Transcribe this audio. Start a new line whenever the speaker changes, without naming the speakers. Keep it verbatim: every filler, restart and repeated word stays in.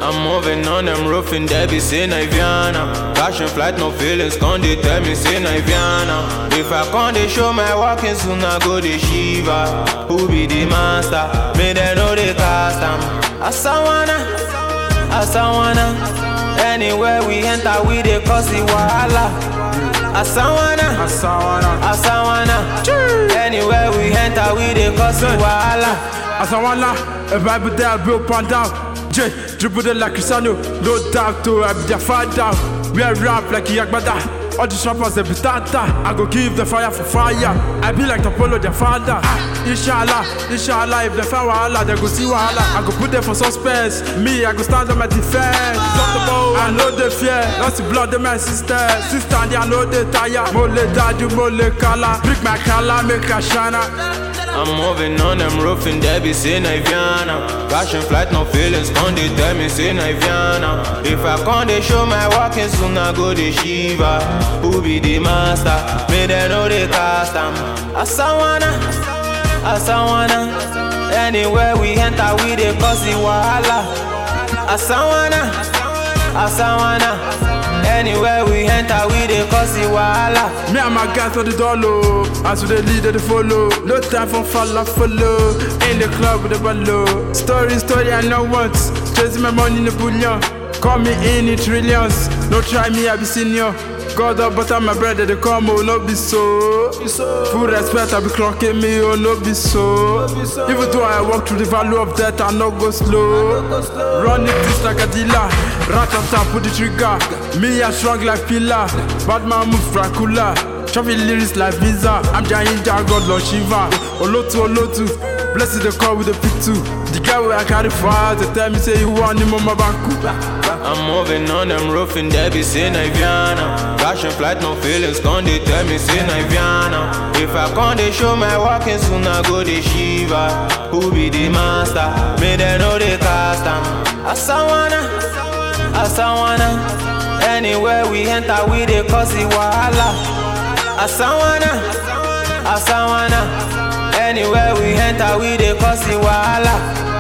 I'm moving on, I'm roofing, they be say Niviana. Passion flight, no feelings, con they tell me say Niviana. If I con they show my walking soon, I go the Shiva. Who be the master? May they know they cast them. Asawana, Asawana. Anywhere we enter, we dey cause the wahala. Asawana,
Asawana,
Asawana. Anywhere we enter, we dey cause the wahala.
Asawana, a Bible there, Bill Pandao. J, dribble like Cristiano, no doubt to I be their father. We are rap like Yagbada. All the shoppers they be tata. I go give the fire for fire. I be like the Apollo their father. Ah, inshallah, inshallah, if they find wahala, they go see wahala. I go put them for suspense. Me, I go stand on my defense. Drop the ball, I know they fear. Lost the blood of my sister. Sister, I know they tire. Mole dadu, mole kala. Break my kala, make a shana.
I'm moving on, I'm roofing, they be say Niviana. Passion flight, no feelings, con they tell me say Niviana. If I con they show my walking soon, I go the Shiva. Who be the master? May they know they cast them. Asawana, Asawana. Anywhere we enter, we dey cause the wahala. Asawana, Asawana. Anywhere we enter, we dey cause the wahala.
Me and my guys on the dollar. As we the lead, they follow. No time for follow, follow. In the club with the balloon. Story, story, I know once. Chasing my money in the bullion. Call me in the trillions. No try me, I be senior. God up, but I'm my brother, they come, oh, no be so. Full respect, I be clocking me, oh, no be so. Even though I walk through the valley of death, I no go slow. Running this like a dealer. Rat on top, put the trigger. Me, I strong like pillar. Bad man move Dracula. Travel lyrics like Visa. I'm giant God, Lord Shiva. Olotu, Olotu. Blessed the call with the P two. The guy where I carry fire, they tell me say you want him on my back.
I'm moving on, I'm roofing, they be say Niviana. Passion flight, no feelings, con they tell me say Niviana. If I con they show my walking soon, I go the Shiva. Who be the master? May they know they cast them. Asawana, Asawana. Anywhere we enter, we dey cause the wahala. Asawana, Asawana. Anywhere we enter, we dey cause the wahala.